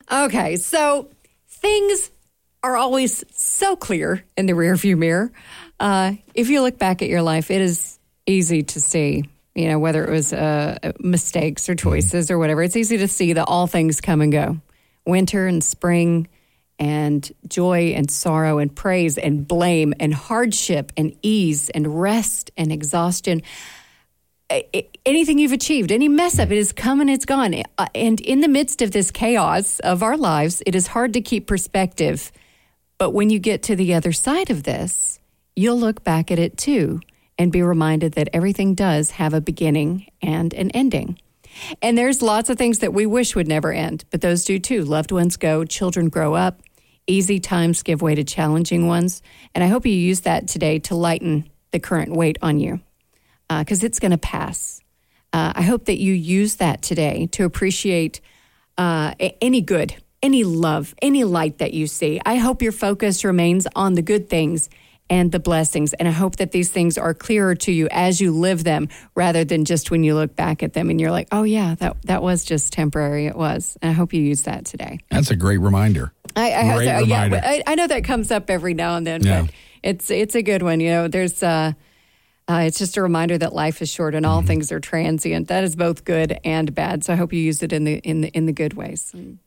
Okay, so things are always so clear in the rearview mirror. If you look back at your life, it is easy to see, whether it was mistakes or choices or whatever. It's easy to see that all things come and go. Winter and spring and joy and sorrow and praise and blame and hardship and ease and rest and exhaustion. Anything you've achieved, any mess up, it has come and it's gone. And in the midst of this chaos of our lives, it is hard to keep perspective. But when you get to the other side of this, you'll look back at it too and be reminded that everything does have a beginning and an ending. And there's lots of things that we wish would never end, but those do too. Loved ones go, children grow up, easy times give way to challenging ones. And I hope you use that today to lighten the current weight on you. Because it's going to pass. I hope that you use that today to appreciate any good, any love, any light that you see. I hope your focus remains on the good things and the blessings. And I hope that these things are clearer to you as you live them rather than just when you look back at them and you're like, oh, yeah, that was just temporary. It was. And I hope you use that today. That's a great reminder. Great reminder. Yeah, I know that comes up every now and then, but it's a good one. There's... it's just a reminder that life is short and all things are transient. That is both good and bad. So I hope you use it in the good ways.